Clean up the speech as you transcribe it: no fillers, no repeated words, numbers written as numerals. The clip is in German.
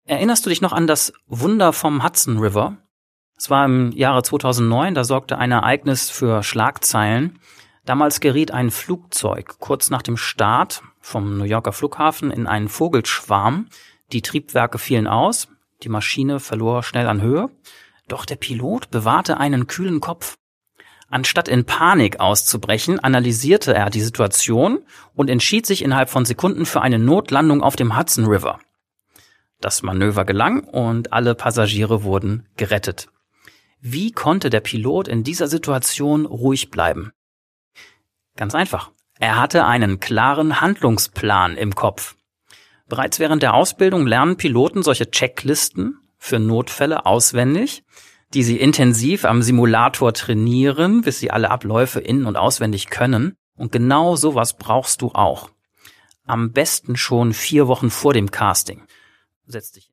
Erinnerst du dich noch an das Wunder vom Hudson River? Es war im Jahre 2009, da sorgte ein Ereignis für Schlagzeilen. Damals geriet ein Flugzeug kurz nach dem Start vom New Yorker Flughafen in einen Vogelschwarm. Die Triebwerke fielen aus, die Maschine verlor schnell an Höhe. Doch der Pilot bewahrte einen kühlen Kopf. Anstatt in Panik auszubrechen, analysierte er die Situation und entschied sich innerhalb von Sekunden für eine Notlandung auf dem Hudson River. Das Manöver gelang und alle Passagiere wurden gerettet. Wie konnte der Pilot in dieser Situation ruhig bleiben? Ganz einfach. Er hatte einen klaren Handlungsplan im Kopf. Bereits während der Ausbildung lernen Piloten solche Checklisten für Notfälle auswendig, die sie intensiv am Simulator trainieren, bis sie alle Abläufe in- und auswendig können. Und genau sowas brauchst du auch. Am besten schon 4 Wochen vor dem Casting. Setz dich